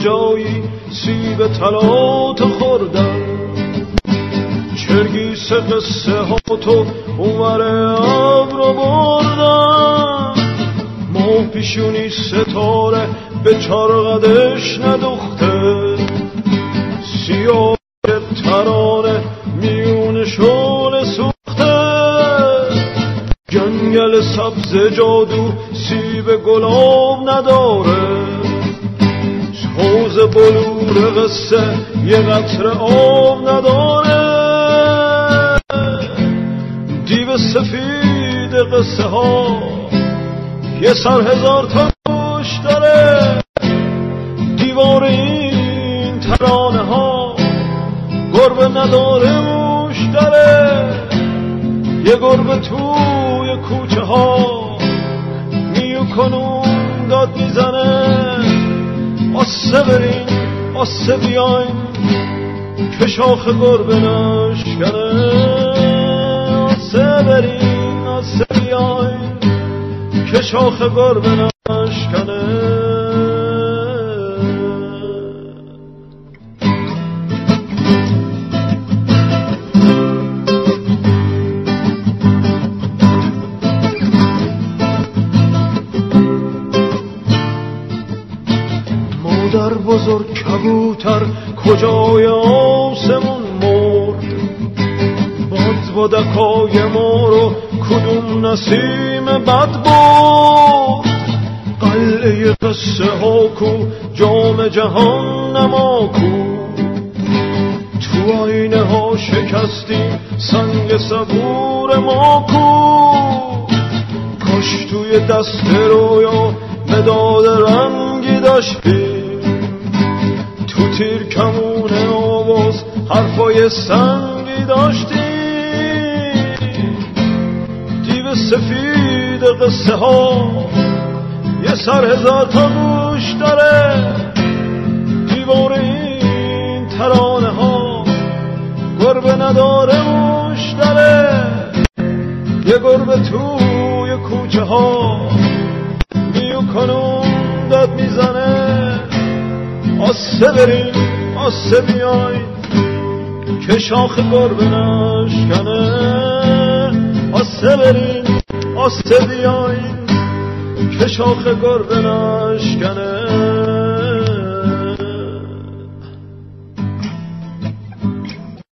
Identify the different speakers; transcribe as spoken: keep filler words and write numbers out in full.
Speaker 1: کجایی سیب طلات خوردن، چرگیس قصه ها تو اونور ابر رو بردن، ماه پیشونی ستاره به چارقدش ندوخته، سیاه ترانه میون شعله سوخته، جنگل سبز جادو سیب گلاب نداره، حوض بلور قصه یه قطره آب نداره، دیو سفید قصه ها یه سر هزار تا گوش داره، دیوار این ترانه ها گربه نداره موش داره، یه گربه توی کوچه ها میو کنون داد میزنه، آسه برین آسه بیاین که شاخ گربه نشکنه، آسه برین آسه بیاین که شاخ گربه نشکنه. مادر بزرگ کبوتر کجای آسمون مرد، باد و دکای ما رو کدوم نسیم بد برد، قلعه قصه ها کو جام جهان نما کو، تو آینه ها شکستیم سنگ صبور ما کو، کاش توی دست رویا مداد رنگی داشتیم، تو تیر کمون آواز حرفای سنگی داشتیم، دیو سفید قصه ها یه سر هزار تا گوش داره، دیوار این ترانه ها گربه نداره موش داره، یه گربه توی کوچه ها میو کنون داد میزنه، آسه برین آسه بیاین که شاخ گربه نشکنه، آسه برین آسه بیاین که شاخ گربه نشکنه.